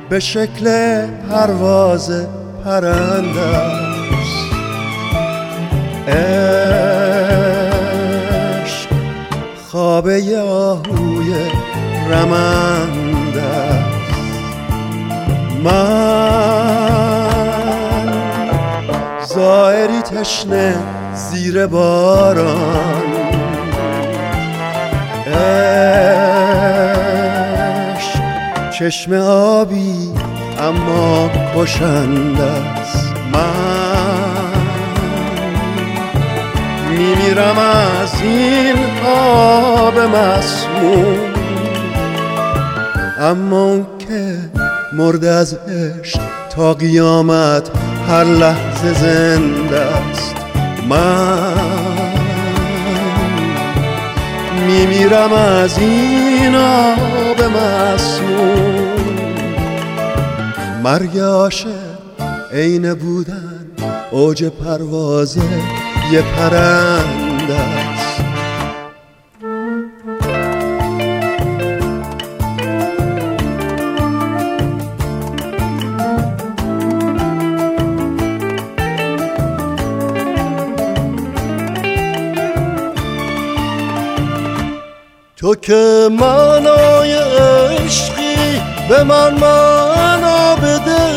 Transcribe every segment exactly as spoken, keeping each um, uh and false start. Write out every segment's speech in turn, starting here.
به شکل پرواز پرنده است. عشق خوابه آهوی رمنده است. من زائری تشنه زیر باران، عشق چشم آبی اما کشنده است. من میمیرم از این آب مسموم، اما اون که مرده از عشق تا قیامت هر لحظه زنده است. من میمیرم از این آب مسموم. مرگ عاشق عین بودن اوج پرواز یه پرنده است. تو که معنای عشقی به من معنا بده،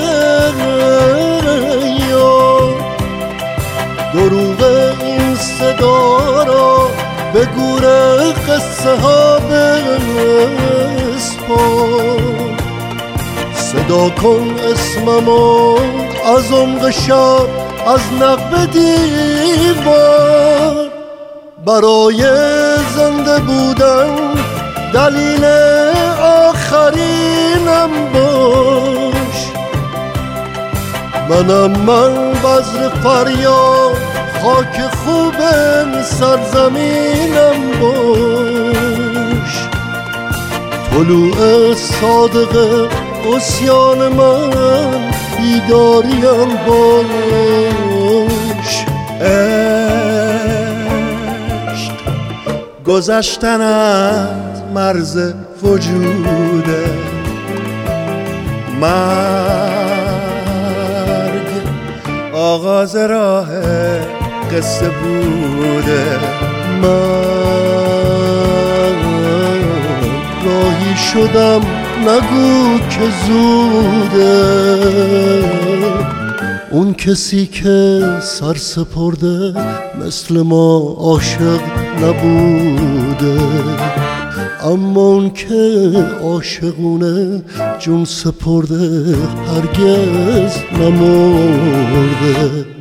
یا دروغ این صدا را به گور قصه ها بسپار. صدا کن اسممو از عمق شب از نقب دیوار. برای زنده بودن دلیل آخرینم باش. منم من بذر فریاد خاک خوب سرزمینم باش. طلوع صادق عصیان من بیداریم باش. گذشتن از مرز وجوده، مرگ آغاز راه قصه بوده. من راهی شدم نگو که زوده. اون کسی که سر سپرده مثل ما عاشق نبوده، اما اون که عاشقونه جون سپرده هرگز نمرده.